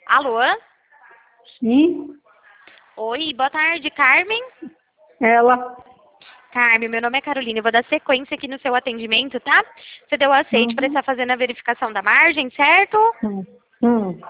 Alô? Sim, Oi, boa tarde, Carmen. ela. Carmen, meu nome é Carolina, eu vou dar sequência aqui no seu atendimento, tá? Você deu aceite para Uhum. estar fazendo a verificação da margem, certo? Hum. Hum.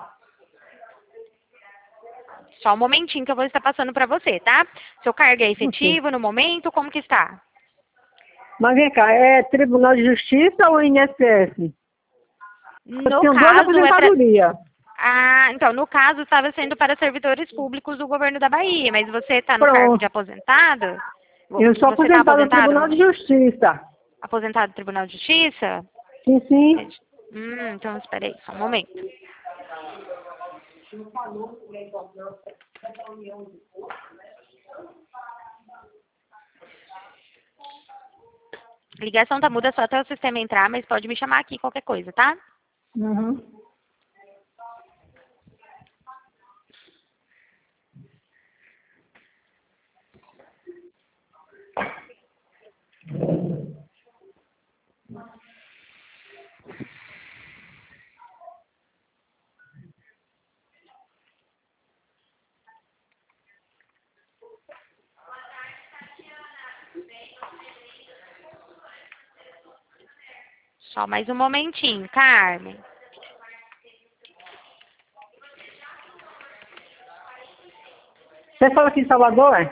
Só um momentinho que eu vou estar passando para você, tá? Seu cargo é Ok. efetivo no momento, como que está? Mas vem cá, é Tribunal de Justiça ou INSS? Eu No tenho duas caso, aposentadorias. então, no caso, estava sendo para servidores públicos do governo da Bahia, mas você está no cargo de Pronto. aposentado? Eu sou Você está aposentada no aposentado no Tribunal de momento? Justiça. Aposentado do Tribunal de Justiça? Sim, sim. Então espera aí, só um momento. Ligação tá muda só até o sistema entrar, mas pode me chamar aqui qualquer coisa, tá? Uhum. Só mais um momentinho, Carmen. Você fala aqui em Salvador, é?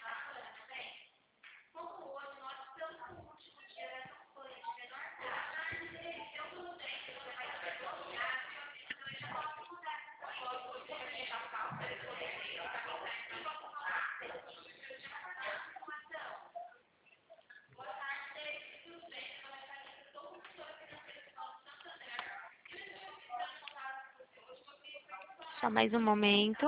Só mais um momento.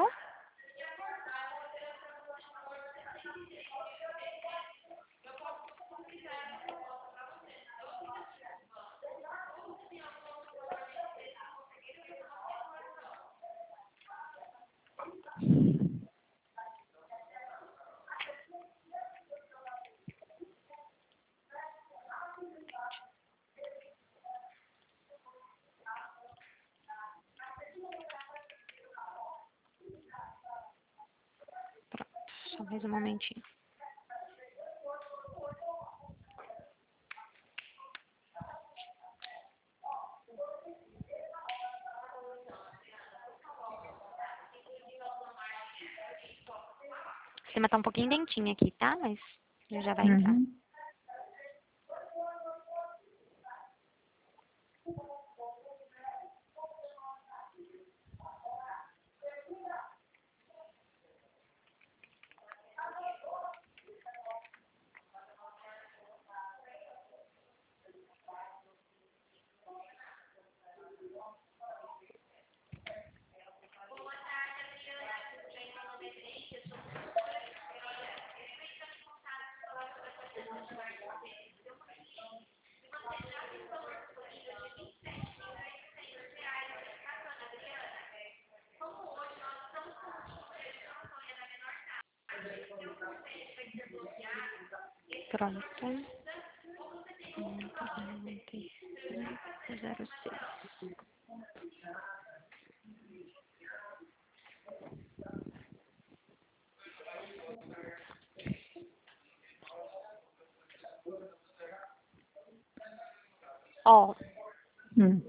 Pronto, só mais um momentinho. O sistema tá um pouquinho lentinho aqui, tá? Mas já vai entrar. Uhum. Pronto. 0506. Ó, Hum.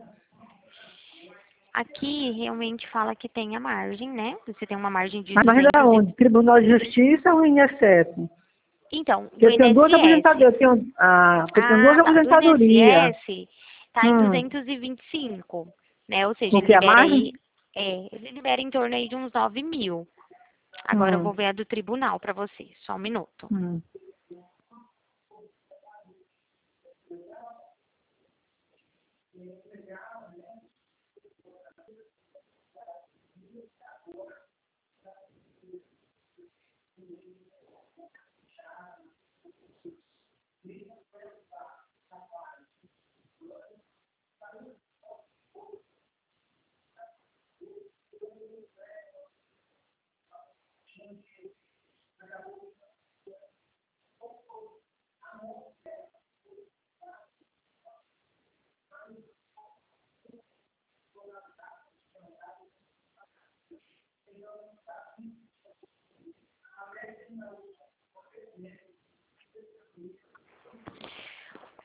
aqui realmente fala que tem a margem, né? Você tem uma margem de Mas da 200 e... onde? Tribunal de Justiça ou INSS? Então, do Eu tenho duas INSS. aposentadorias. Eu tenho duas Ah, tá. Do aposentadorias. INSS tá em Hum. 225, né? Ou seja, O ele que? A libera aí, margem? ele libera em torno aí de uns 9 mil. Agora eu vou Hum. ver a do tribunal para você, só um minuto. Hum.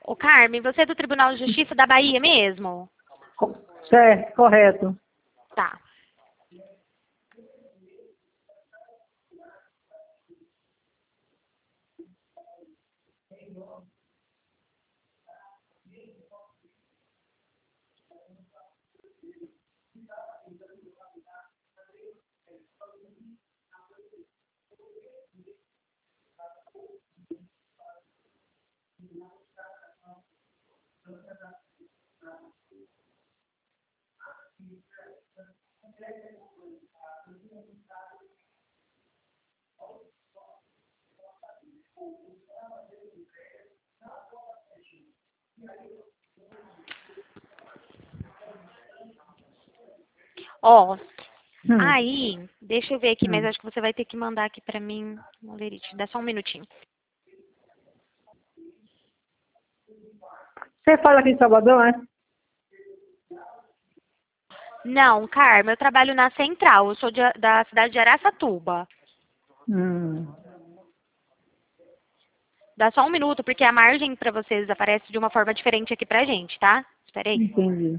Ô, Carmen, você é do Tribunal de Justiça da Bahia mesmo? Certo, correto. Tá. Ó, aí, deixa eu ver aqui, mas acho que você vai ter que mandar aqui pra mim, Lerite. Dá só um minutinho. Você fala aqui em Salvador, né? Não, Carmen, eu trabalho na Central. Eu sou da cidade de Araçatuba. Dá só um minuto, porque a margem pra vocês aparece de uma forma diferente aqui pra gente, tá? Espera aí. Entendi.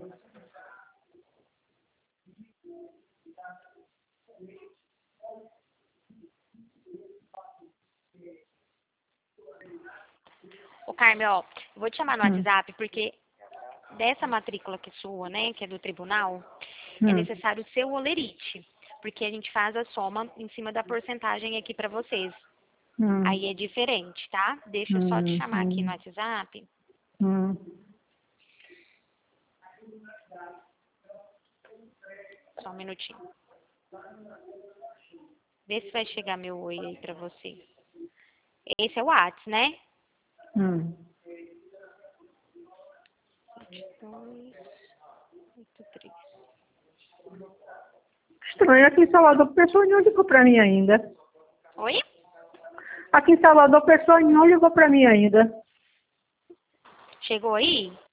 Ô, Carmen, ó, eu vou te chamar no WhatsApp, porque dessa matrícula que é sua, né, que é do tribunal, é necessário o seu olerite, porque a gente faz a soma em cima da porcentagem aqui pra vocês. Aí é diferente, tá? Deixa eu só te chamar aqui no WhatsApp. Só um minutinho. Vê se vai chegar meu oi aí pra você. Esse é o WhatsApp, né? 7283. Estranho, aqui em Salvador, a pessoa não ligou pra mim ainda. Oi? Aqui em Salvador, a pessoa não ligou pra mim ainda. Chegou aí?